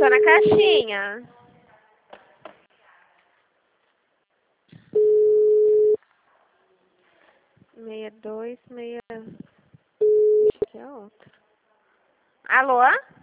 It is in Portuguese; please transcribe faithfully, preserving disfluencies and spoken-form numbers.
tô na caixinha. Meia dois, meia... Acho que é outra. Alô?